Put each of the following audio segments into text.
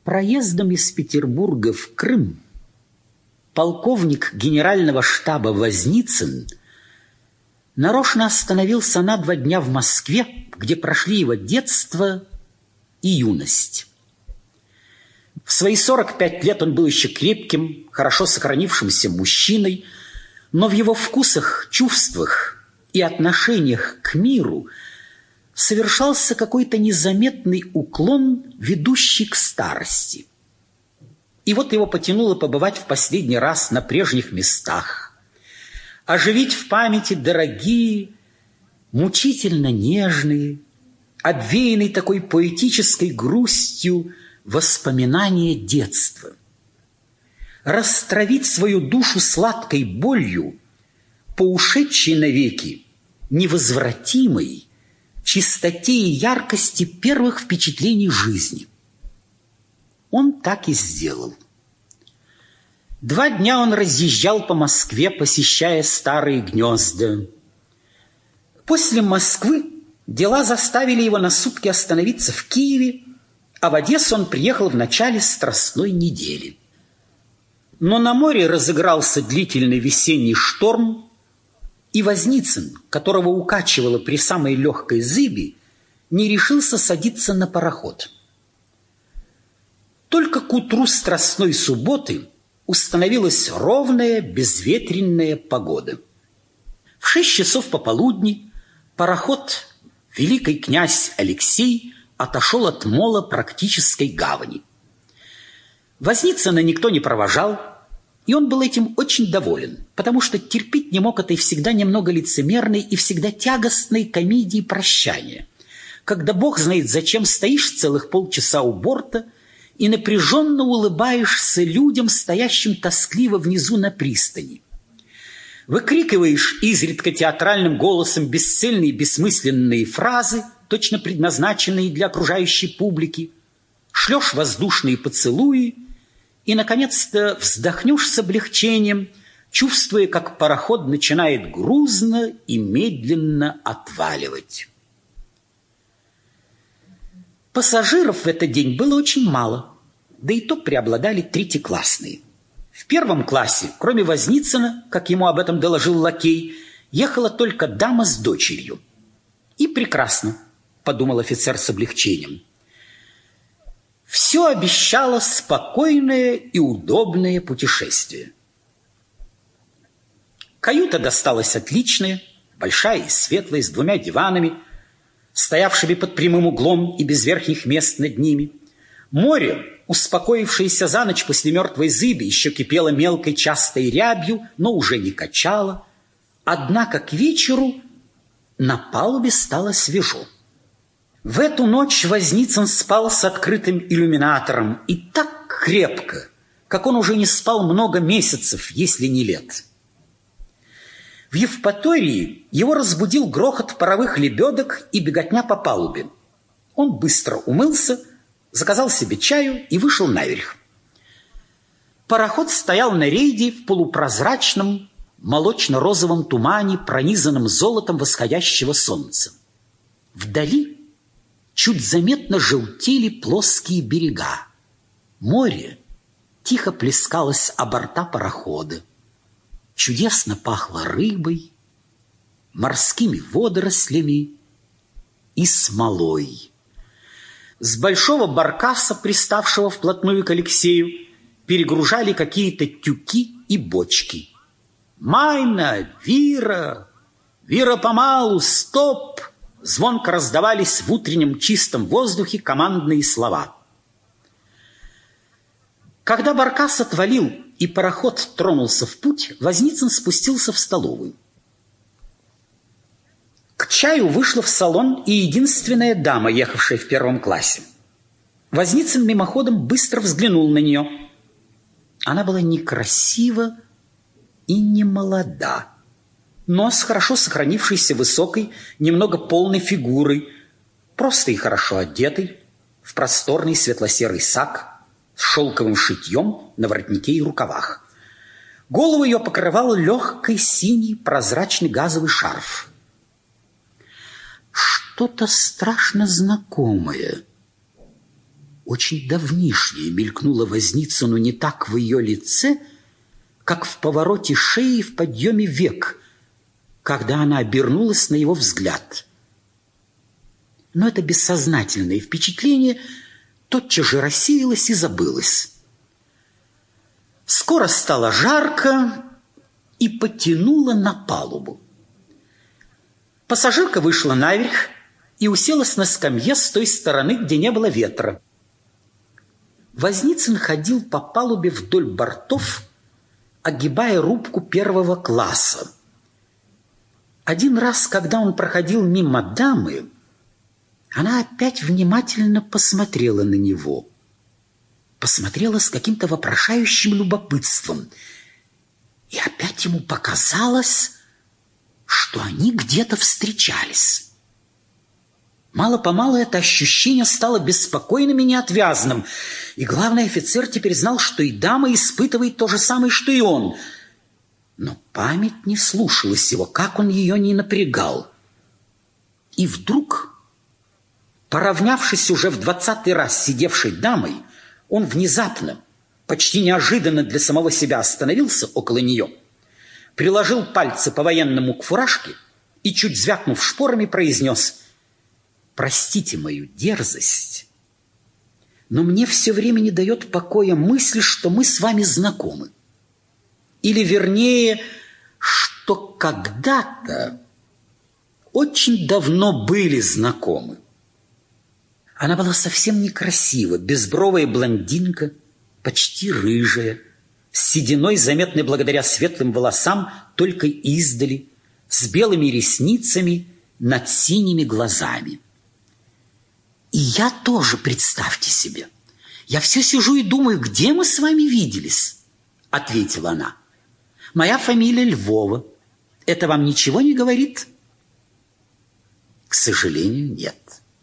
Проездом из Петербурга в Крым полковник генерального штаба Возницын нарочно остановился на 2 дня в Москве, где прошли его детство и юность. В свои 45 лет он был еще крепким, хорошо сохранившимся мужчиной, но в его вкусах, чувствах и отношениях к миру совершался какой-то незаметный уклон, ведущий к старости. И вот его потянуло побывать в последний раз на прежних местах, оживить в памяти дорогие, мучительно нежные, обвеянные такой поэтической грустью воспоминания детства, растравить свою душу сладкой болью по ушедшей навеки невозвратимой чистоте и яркости первых впечатлений жизни. Он так и сделал. 2 дня он разъезжал по Москве, посещая старые гнезда. После Москвы дела заставили его на сутки остановиться в Киеве, а в Одессу он приехал в начале Страстной недели. Но на море разыгрался длительный весенний шторм, и Возницын, которого укачивало при самой легкой зыби, не решился садиться на пароход. Только к утру Страстной субботы установилась ровная безветренная погода. В 6 часов пополудни пароход «Великий князь Алексей» отошел от мола практической гавани. Возницына никто не провожал, и он был этим очень доволен, потому что терпеть не мог этой всегда немного лицемерной и всегда тягостной комедии прощания, когда бог знает зачем стоишь целых полчаса у борта и напряженно улыбаешься людям, стоящим тоскливо внизу на пристани. Выкрикиваешь изредка театральным голосом бесцельные бессмысленные фразы, точно предназначенные для окружающей публики, шлешь воздушные поцелуи и, наконец-то, вздохнешь с облегчением, чувствуя, как пароход начинает грузно и медленно отваливать. Пассажиров в этот день было очень мало, да и то преобладали третьеклассные. В 1 классе, кроме Возницына, как ему об этом доложил лакей, ехала только дама с дочерью. И прекрасно, подумал офицер с облегчением. Все обещало спокойное и удобное путешествие. Каюта досталась отличная, большая и светлая, с 2 диванами, стоявшими под прямым углом и без верхних мест над ними. Море, успокоившееся за ночь после мертвой зыби, еще кипело мелкой частой рябью, но уже не качало. Однако к вечеру на палубе стало свежо. В эту ночь Возницын спал с открытым иллюминатором и так крепко, как он уже не спал много месяцев, если не лет. В Евпатории его разбудил грохот паровых лебедок и беготня по палубе. Он быстро умылся, заказал себе чаю и вышел наверх. Пароход стоял на рейде в полупрозрачном молочно-розовом тумане, пронизанном золотом восходящего солнца. Вдали чуть заметно желтели плоские берега. Море тихо плескалось о борта парохода. Чудесно пахло рыбой, морскими водорослями и смолой. С большого баркаса, приставшего вплотную к Алексею, перегружали какие-то тюки и бочки. «Майна! Вира! Вира, помалу! Стоп!» Звонко раздавались в утреннем чистом воздухе командные слова. Когда баркас отвалил и пароход тронулся в путь, Возницын спустился в столовую. К чаю вышла в салон и единственная дама, ехавшая в 1 классе. Возницын мимоходом быстро взглянул на нее. Она была некрасива и не молода, но с хорошо сохранившейся высокой, немного полной фигурой, просто и хорошо одетой, в просторный светло-серый сак с шелковым шитьем на воротнике и рукавах. Голову ее покрывал легкий синий прозрачный газовый шарф. Что-то страшно знакомое очень давнишнее мелькнуло Возницыну не так в ее лице, как в повороте шеи в подъеме век, когда она обернулась на его взгляд. Но это бессознательное впечатление тотчас же рассеялось и забылось. Скоро стало жарко и потянуло на палубу. Пассажирка вышла наверх и уселась на скамье с той стороны, где не было ветра. Возницын ходил по палубе вдоль бортов, огибая рубку первого класса. Один раз, когда он проходил мимо дамы, она опять внимательно посмотрела на него. Посмотрела с каким-то вопрошающим любопытством. И опять ему показалось, что они где-то встречались. Мало-помалу это ощущение стало беспокойным и неотвязным. И главный офицер теперь знал, что и дама испытывает то же самое, что и он. Но память не слушалась его, как он ее не напрягал. И вдруг, поравнявшись уже в 20-й раз с сидевшей дамой, он внезапно, почти неожиданно для самого себя остановился около нее, приложил пальцы по-военному к фуражке и, чуть звякнув шпорами, произнес: «Простите мою дерзость, но мне все время не дает покоя мысль, что мы с вами знакомы. Или, вернее, что когда-то очень давно были знакомы». Она была совсем некрасива, безбровая блондинка, почти рыжая, с сединой, заметной благодаря светлым волосам только издали, с белыми ресницами над синими глазами. И я тоже, представьте себе, я все сижу и думаю, где мы с вами виделись, ответила она. Моя фамилия Львова. Это вам ничего не говорит? К сожалению, нет.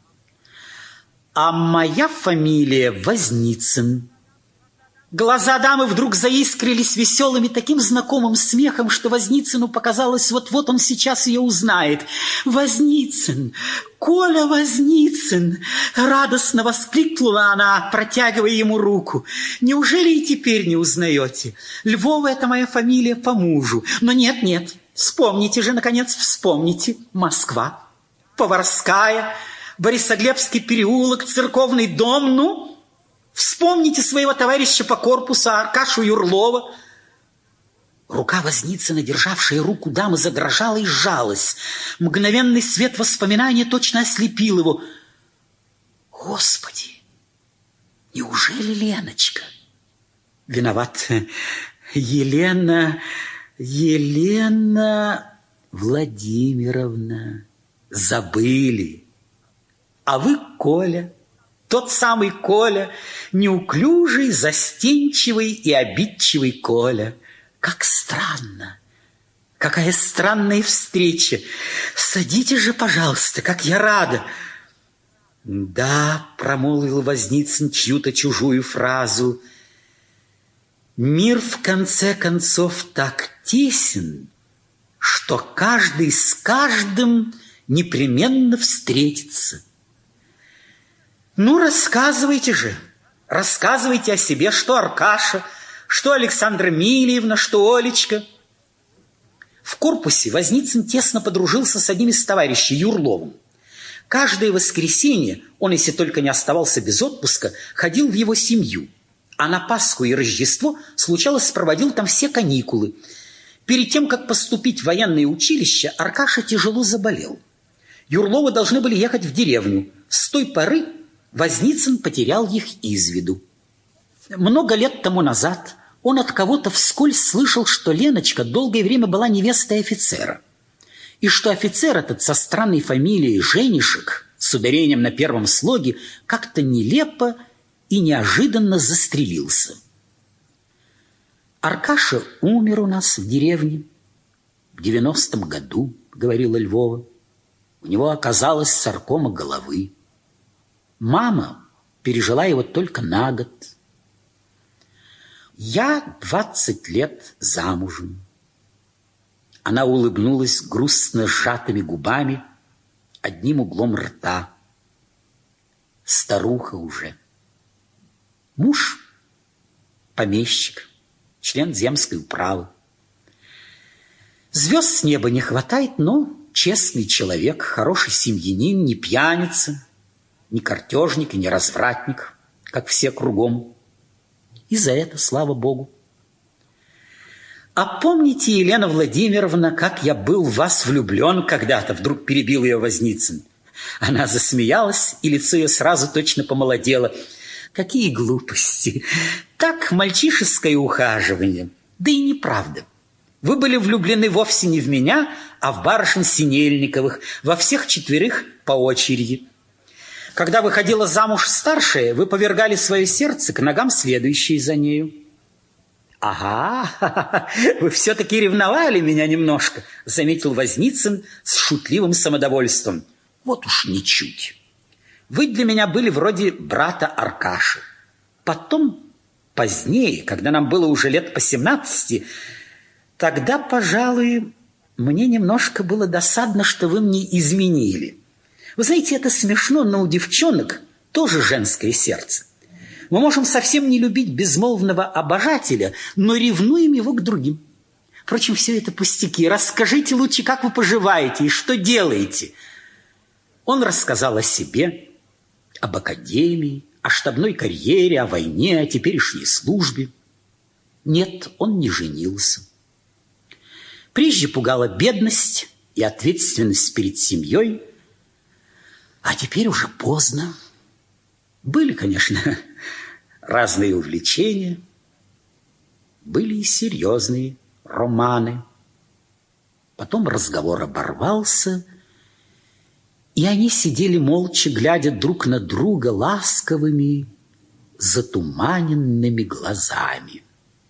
А моя фамилия Возницын. Глаза дамы вдруг заискрились веселым и таким знакомым смехом, что Возницыну показалось, вот-вот он сейчас ее узнает. «Возницын! Коля Возницын!» — радостно воскликнула она, протягивая ему руку. «Неужели и теперь не узнаете? Львова — это моя фамилия по мужу. Но нет, вспомните же, наконец, вспомните. Москва, Поварская, Борисоглебский переулок, Церковный дом, ну... Вспомните своего товарища по корпусу Аркашу Юрлова». Рука Возницына, державшая руку дамы, задрожала и сжалась. Мгновенный свет воспоминания точно ослепил его. «Господи, неужели Леночка?» «Виноват. Елена Владимировна. Забыли. А вы Коля». Тот самый Коля, неуклюжий, застенчивый и обидчивый Коля. Как странно! Какая странная встреча! Садитесь же, пожалуйста, как я рада!» «Да», — промолвил Возницын чью-то чужую фразу, «мир в конце концов так тесен, что каждый с каждым непременно встретится». «Ну, рассказывайте же, рассказывайте о себе, что Аркаша, что Александра Мильевна, что Олечка». В корпусе Возницын тесно подружился с одним из товарищей, Юрловым. Каждое воскресенье он, если только не оставался без отпуска, ходил в его семью, а на Пасху и Рождество, случалось, проводил там все каникулы. Перед тем, как поступить в военное училище, Аркаша тяжело заболел. Юрловы должны были ехать в деревню. С той поры Возницын потерял их из виду. Много лет тому назад он от кого-то вскользь слышал, что Леночка долгое время была невестой офицера, и что офицер этот со странной фамилией Женишек, с ударением на первом слоге, как-то нелепо и неожиданно застрелился. «Аркаша умер у нас в деревне в 90-м году», — говорила Львова. «У него оказалась саркома головы. Мама пережила его только на год. Я 20 лет замужем». Она улыбнулась грустно сжатыми губами, одним углом рта. «Старуха уже. Муж – помещик, член земской управы. Звезд с неба не хватает, но честный человек, хороший семьянин, не пьяница, не картежник и не развратник, как все кругом. И за это, слава Богу. А помните, Елена Владимировна, как я был в вас влюблен когда-то, вдруг перебил ее Возницын. Она засмеялась, и лицо ее сразу точно помолодело. Какие глупости! Так мальчишеское ухаживание. Да и неправда. Вы были влюблены вовсе не в меня, а в барышень Синельниковых, во всех четверых по очереди. Когда выходила замуж старшая, вы повергали свое сердце к ногам следующей за нею. «Ага, вы все-таки ревновали меня немножко», — заметил Возницын с шутливым самодовольством. «Вот уж ничуть. Вы для меня были вроде брата Аркаши. Потом, позднее, когда нам было уже лет по 17, тогда, пожалуй, мне немножко было досадно, что вы мне изменили. Вы знаете, это смешно, но у девчонок тоже женское сердце. Мы можем совсем не любить безмолвного обожателя, но ревнуем его к другим. Впрочем, все это пустяки. Расскажите лучше, как вы поживаете и что делаете». Он рассказал о себе, об академии, о штабной карьере, о войне, о теперешней службе. Нет, он не женился. Прежде пугала бедность и ответственность перед семьей, а теперь уже поздно. Были, конечно, разные увлечения, были и серьезные романы. Потом разговор оборвался, и они сидели молча, глядя друг на друга ласковыми, затуманенными глазами.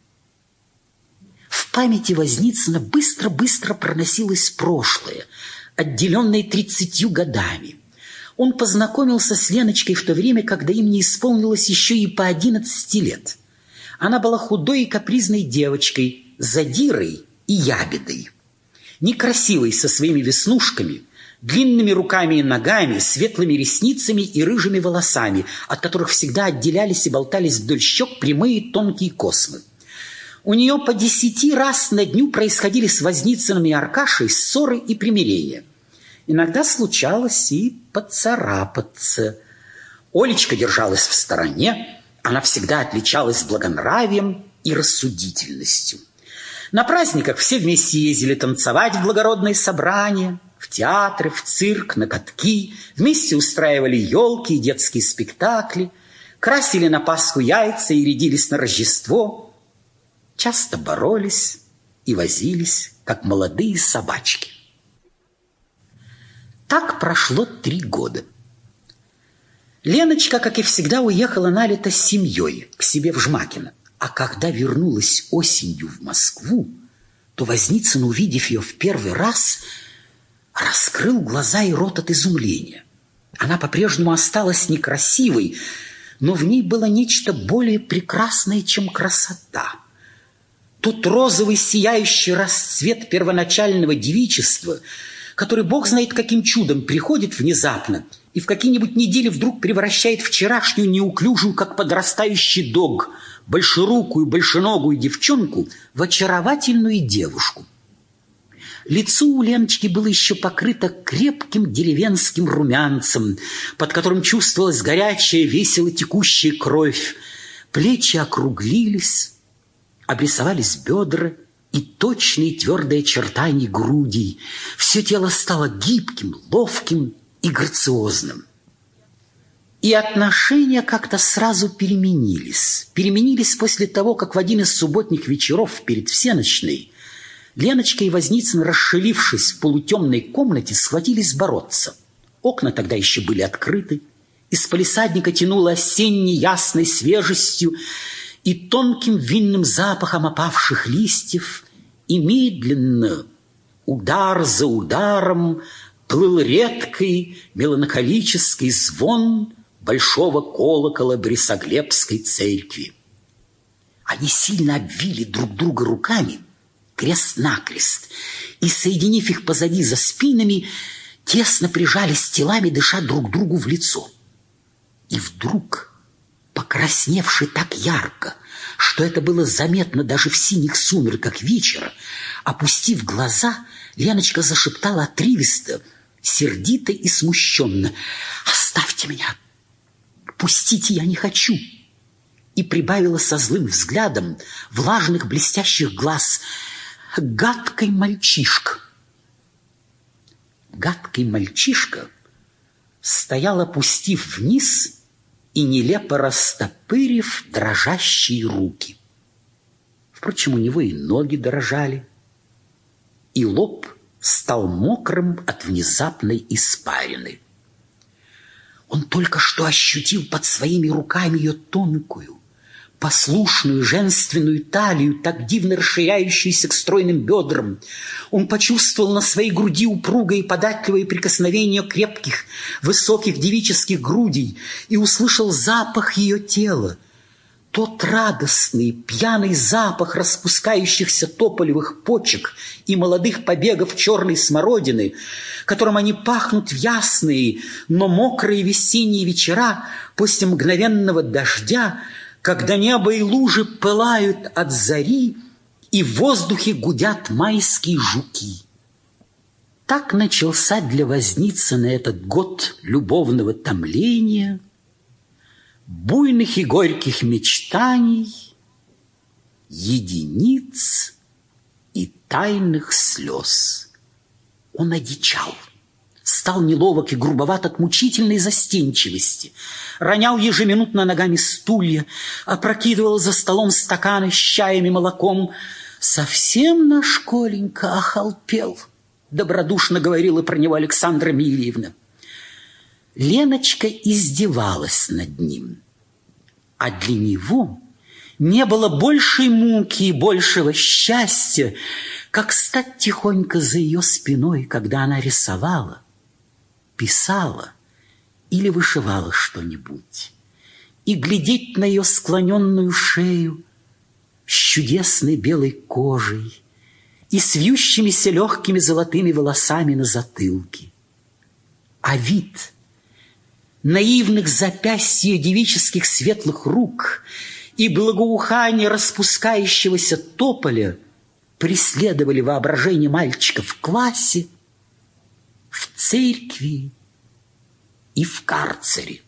В памяти Возницына быстро-быстро проносилось прошлое, отделенное 30 годами. Он познакомился с Леночкой в то время, когда им не исполнилось еще и по 11 лет. Она была худой и капризной девочкой, задирой и ябедой. Некрасивой, со своими веснушками, длинными руками и ногами, светлыми ресницами и рыжими волосами, от которых всегда отделялись и болтались вдоль щек прямые тонкие космы. У нее по 10 раз на дню происходили с Возницыным и Аркашей ссоры и примирения. Иногда случалось и поцарапаться. Олечка держалась в стороне, она всегда отличалась благонравием и рассудительностью. На праздниках все вместе ездили танцевать в благородные собрания, в театры, в цирк, на катки, вместе устраивали елки и детские спектакли, красили на Пасху яйца и рядились на Рождество, часто боролись и возились, как молодые собачки. Так прошло 3 года. Леночка, как и всегда, уехала на лето с семьей к себе в Жмакино. А когда вернулась осенью в Москву, то Возницын, увидев ее в первый раз, раскрыл глаза и рот от изумления. Она по-прежнему осталась некрасивой, но в ней было нечто более прекрасное, чем красота. Тот розовый сияющий расцвет первоначального девичества, который бог знает каким чудом приходит внезапно и в какие-нибудь недели вдруг превращает вчерашнюю неуклюжую, как подрастающий дог, большерукую, большеногую девчонку в очаровательную девушку. Лицо у Леночки было еще покрыто крепким деревенским румянцем, под которым чувствовалась горячая, весело текущая кровь. Плечи округлились, обрисовались бедра и точные твердые очертания грудей. Все тело стало гибким, ловким и грациозным. И отношения как-то сразу переменились. Переменились после того, как в один из субботних вечеров перед всенощной Леночка и Возницын, расшалившись в полутемной комнате, схватились бороться. Окна тогда еще были открыты. Из палисадника тянуло осенней ясной свежестью и тонким винным запахом опавших листьев, и медленно, удар за ударом, плыл редкий меланхолический звон большого колокола Борисоглебской церкви. Они сильно обвили друг друга руками, крест-накрест, и, соединив их позади за спинами, тесно прижались телами, дыша друг другу в лицо. И вдруг по покрасневший так ярко, что это было заметно даже в синих сумерках вечера, опустив глаза, Леночка зашептала отрывисто, сердито и смущенно: «Оставьте меня! Пустите, я не хочу!» И прибавила со злым взглядом влажных блестящих глаз: «Гадкий мальчишка!» Гадкий мальчишка стоял, опустив вниз и нелепо растопырив дрожащие руки. Впрочем, у него и ноги дрожали, и лоб стал мокрым от внезапной испарины. Он только что ощутил под своими руками ее тонкую, послушную женственную талию, так дивно расширяющуюся к стройным бедрам. Он почувствовал на своей груди упругое и податливое прикосновение крепких, высоких девических грудей и услышал запах ее тела. Тот радостный, пьяный запах распускающихся тополевых почек и молодых побегов черной смородины, которым они пахнут в ясные, но мокрые весенние вечера после мгновенного дождя, когда небо и лужи пылают от зари, и в воздухе гудят майские жуки. Так начался для Возницына этот год любовного томления, буйных и горьких мечтаний, единиц и тайных слез. Он одичал, стал неловок и грубоват от мучительной застенчивости, ронял ежеминутно ногами стулья, опрокидывал за столом стаканы с чаем и молоком. «Совсем наш Коленька охалпел», — добродушно говорила про него Александра Мильевна. Леночка издевалась над ним, а для него не было большей муки и большего счастья, как стать тихонько за ее спиной, когда она рисовала, писала или вышивала что-нибудь, и глядеть на ее склоненную шею с чудесной белой кожей и с вьющимися легкими золотыми волосами на затылке. А вид наивных запястья девических светлых рук и благоухание распускающегося тополя преследовали воображение мальчика в классе, в церкви и в карцере.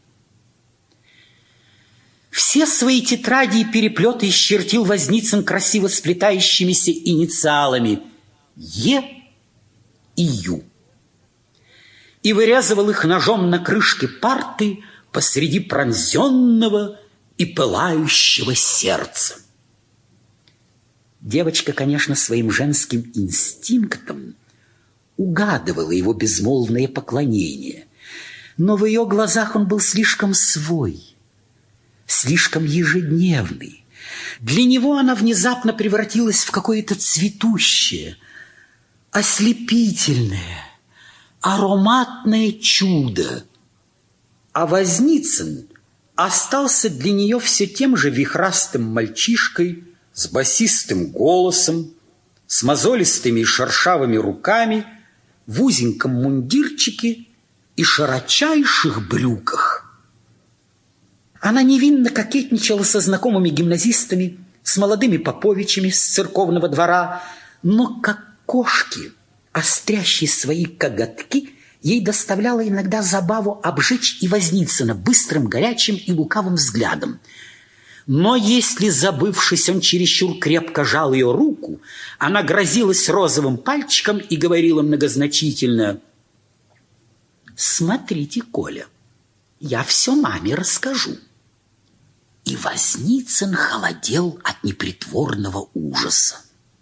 Все свои тетради и переплеты исчертил Возницын красиво сплетающимися инициалами «Е» и «Ю» и вырезывал их ножом на крышке парты посреди пронзенного и пылающего сердца. Девочка, конечно, своим женским инстинктом угадывала его безмолвное поклонение, но в ее глазах он был слишком свой, слишком ежедневный. Для него она внезапно превратилась в какое-то цветущее, ослепительное, ароматное чудо. А Возницын остался для нее все тем же вихрастым мальчишкой с басистым голосом, с мозолистыми и шершавыми руками, в узеньком мундирчике и широчайших брюках. Она невинно кокетничала со знакомыми гимназистами, с молодыми поповичами с церковного двора, но как кошки, острящие свои коготки, ей доставляло иногда забаву обжечь и Возницына быстрым, горячим и лукавым взглядом. Но если, забывшись, он чересчур крепко жал ее руку, она грозилась розовым пальчиком и говорила многозначительно: «Смотрите, Коля, я все маме расскажу». И Возницын холодел от непритворного ужаса.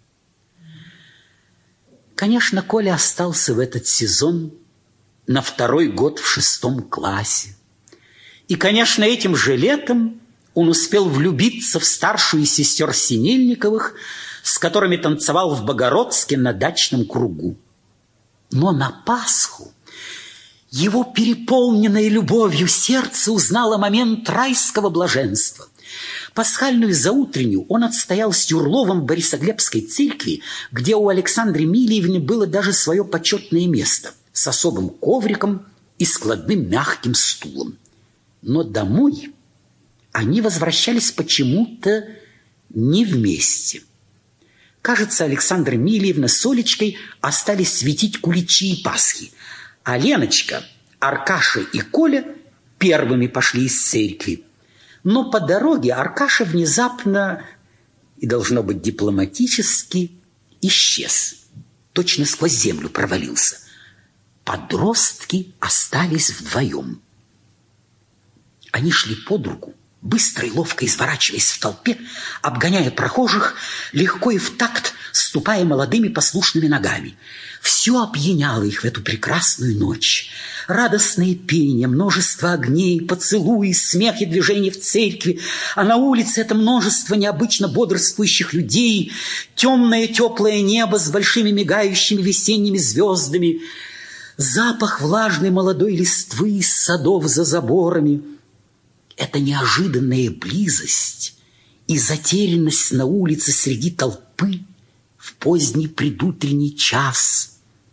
Конечно, Коля остался в этот сезон на второй год в 6 классе. И, конечно, этим же летом он успел влюбиться в старшую из сестер Синельниковых, с которыми танцевал в Богородске на дачном кругу. Но на Пасху его переполненное любовью сердце узнало момент райского блаженства. Пасхальную заутреннюю он отстоял с Юрловым в Борисоглебской церкви, где у Александры Мильевны было даже свое почетное место с особым ковриком и складным мягким стулом. Но домой они возвращались почему-то не вместе. Кажется, Александра Эмильевна с Олечкой остались светить куличи и пасхи, а Леночка, Аркаша и Коля первыми пошли из церкви. Но по дороге Аркаша внезапно, и должно быть дипломатически, исчез. Точно сквозь землю провалился. Подростки остались вдвоем. Они шли под руку, быстро и ловко изворачиваясь в толпе, обгоняя прохожих, легко и в такт ступая молодыми послушными ногами. Все опьяняло их в эту прекрасную ночь. Радостное пение, множество огней, поцелуи, смех и движения в церкви, а на улице это множество необычно бодрствующих людей, темное теплое небо с большими мигающими весенними звездами, запах влажной молодой листвы из садов за заборами. Эта неожиданная близость и затерянность на улице среди толпы в поздний предутренний час.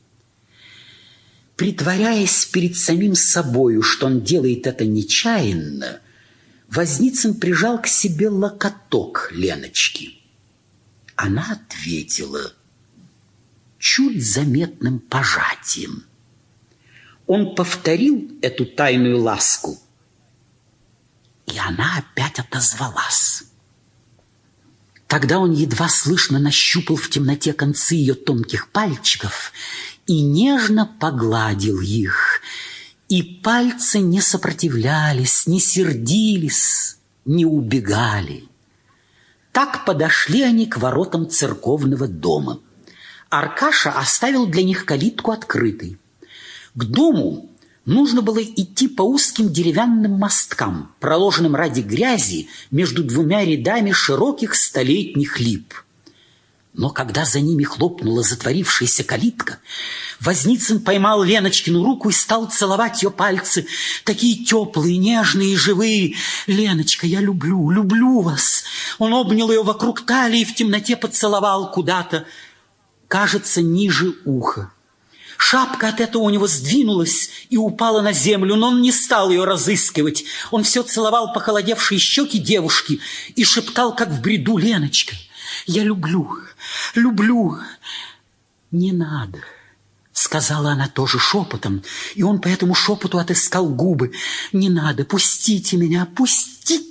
Притворяясь перед самим собою, что он делает это нечаянно, Возницын прижал к себе локоток Леночки. Она ответила чуть заметным пожатием. Он повторил эту тайную ласку, и она опять отозвалась. Тогда он едва слышно нащупал в темноте концы ее тонких пальчиков и нежно погладил их. И пальцы не сопротивлялись, не сердились, не убегали. Так подошли они к воротам церковного дома. Аркаша оставил для них калитку открытой. К дому нужно было идти по узким деревянным мосткам, проложенным ради грязи между двумя рядами широких столетних лип. Но когда за ними хлопнула затворившаяся калитка, Возницын поймал Леночкину руку и стал целовать ее пальцы, такие теплые, нежные и живые. «Леночка, я люблю вас!» Он обнял ее вокруг талии и в темноте поцеловал куда-то, кажется, ниже уха. Шапка от этого у него сдвинулась и упала на землю, но он не стал ее разыскивать. Он все целовал похолодевшие щеки девушки и шептал, как в бреду: «Леночка, я люблю. Не надо», сказала она тоже шепотом, и он по этому шепоту отыскал губы. «Не надо, пустите меня, пусти».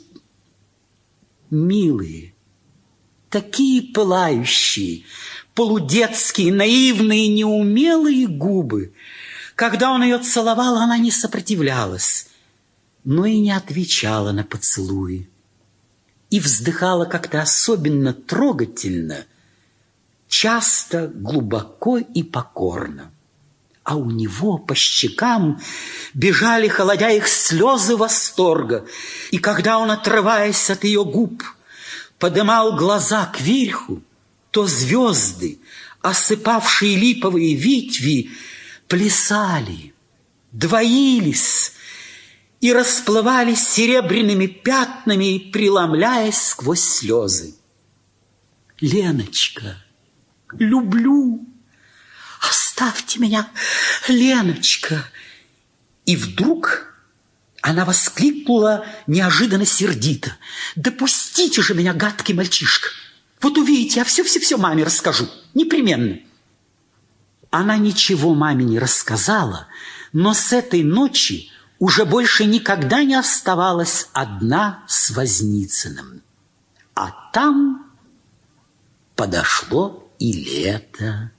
Милые, такие пылающие, полудетские, наивные, неумелые губы. Когда он ее целовал, она не сопротивлялась, но и не отвечала на поцелуи. И вздыхала как-то особенно трогательно, часто, глубоко и покорно. А у него по щекам бежали, холодя их, слезы восторга. И когда он, отрываясь от ее губ, подымал глаза кверху, то звезды, осыпавшие липовые ветви, плясали, двоились и расплывались серебряными пятнами, преломляясь сквозь слезы. «Леночка, люблю! Оставьте меня, Леночка!» И вдруг она воскликнула неожиданно сердито: «Да пустите же меня, гадкий мальчишка! Вот увидите, я все маме расскажу, непременно». Она ничего маме не рассказала, но с этой ночи уже больше никогда не оставалась одна с Возницыным. А там подошло и лето.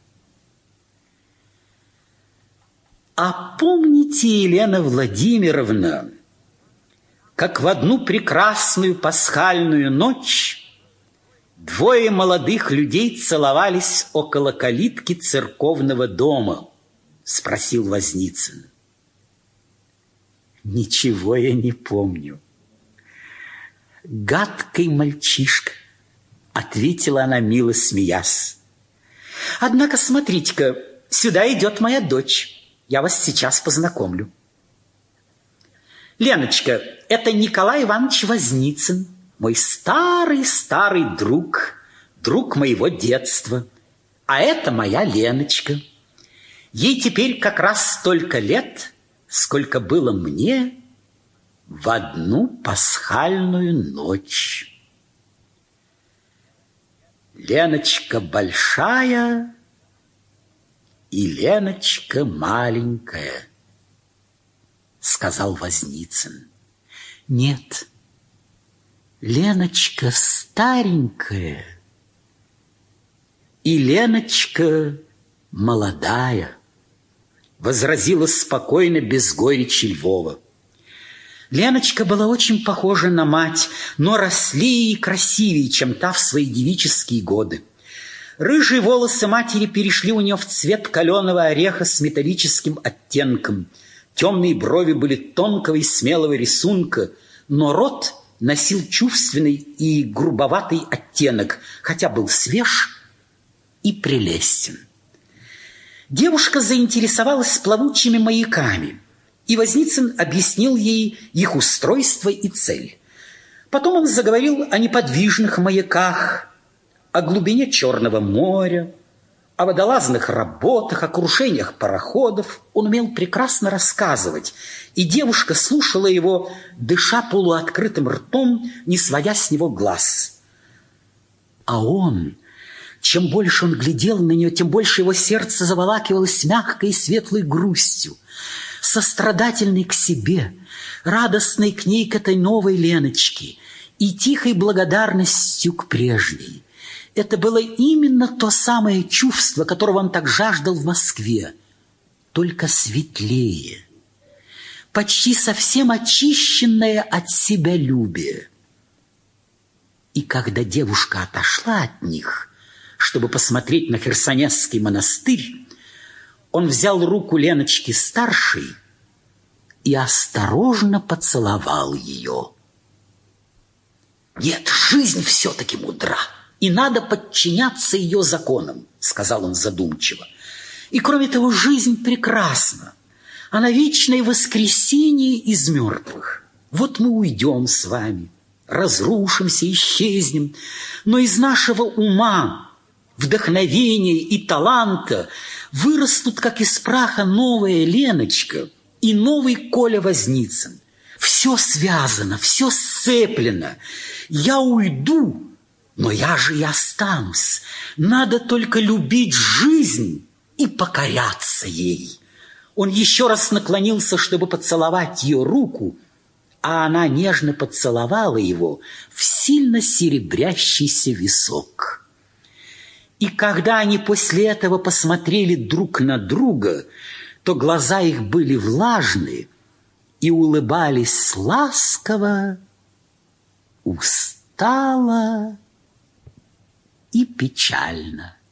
А помните, Елена Владимировна, как в одну прекрасную пасхальную ночь двое молодых людей целовались около калитки церковного дома? Спросил Возницын. Ничего я не помню. Гадкий мальчишка, ответила она, мило смеясь. Однако, смотрите-ка, сюда идет моя дочь. Я вас сейчас познакомлю. Леночка, это Николай Иванович Возницын, мой старый друг, друг моего детства. А это моя Леночка. Ей теперь как раз столько лет, сколько было мне в одну пасхальную ночь. Леночка большая и Леночка маленькая, сказал Возницын. Нет, Леночка старенькая и Леночка молодая, возразила спокойно, без горечи Львова. Леночка была очень похожа на мать, но рослее и красивее, чем та в свои девические годы. Рыжие волосы матери перешли у нее в цвет каленого ореха с металлическим оттенком. Темные брови были тонкого и смелого рисунка, но рот носил чувственный и грубоватый оттенок, хотя был свеж и прелестен. Девушка заинтересовалась плавучими маяками, и Возницын объяснил ей их устройство и цель. Потом он заговорил о неподвижных маяках, о глубине Черного моря, о водолазных работах, о крушениях пароходов. Он умел прекрасно рассказывать, и девушка слушала его, дыша полуоткрытым ртом, не сводя с него глаз. А он, чем больше он глядел на нее, тем больше его сердце заволакивалось мягкой и светлой грустью, сострадательной к себе, радостной к ней, к этой новой Леночке, и тихой благодарностью к прежней. Это было именно то самое чувство, которого он так жаждал в Москве, только светлее, почти совсем очищенное от себялюбия. И когда девушка отошла от них, чтобы посмотреть на Херсонесский монастырь, он взял руку Леночки старшей и осторожно поцеловал ее. «Нет, жизнь все-таки мудра, и надо подчиняться ее законам», — сказал он задумчиво. «И кроме того, жизнь прекрасна. Она вечное воскресение из мертвых. Вот мы уйдем с вами, разрушимся, исчезнем, но из нашего ума, вдохновения и таланта вырастут, как из праха, новая Леночка и новый Коля Возницын. Все связано, все сцеплено. Я уйду, но я же и останусь. Надо только любить жизнь и покоряться ей». Он еще раз наклонился, чтобы поцеловать ее руку, а она нежно поцеловала его в сильно серебрящийся висок. И когда они после этого посмотрели друг на друга, то глаза их были влажные и улыбались ласково, устало и печально.